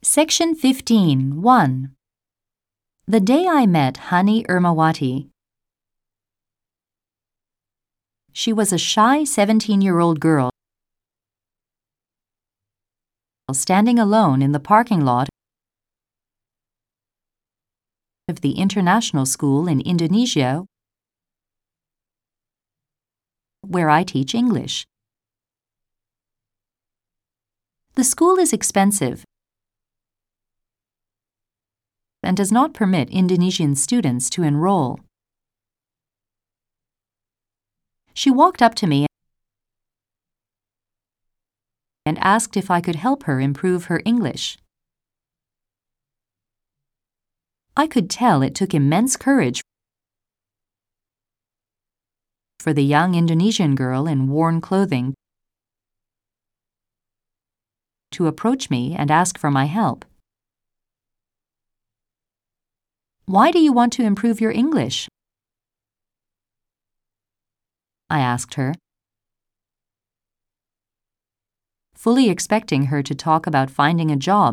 Section 15, 1. The day I met Hani Ermawati, she was a shy 17-year-old girl standing alone in the parking lot of the international school in Indonesia where I teach English. The school is expensive and does not permit Indonesian students to enroll. She walked up to me and asked if I could help her improve her English. I could tell it took immense courage for the young Indonesian girl in worn clothing to approach me and ask for my help. "Why do you want to improve your English?" I asked her, fully expecting her to talk about finding a job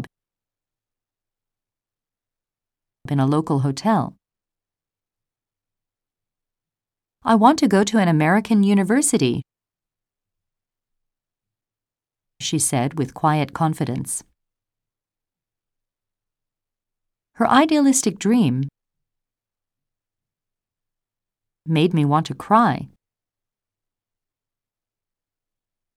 in a local hotel. "I want to go to an American university," she said with quiet confidence. Her idealistic dream made me want to cry.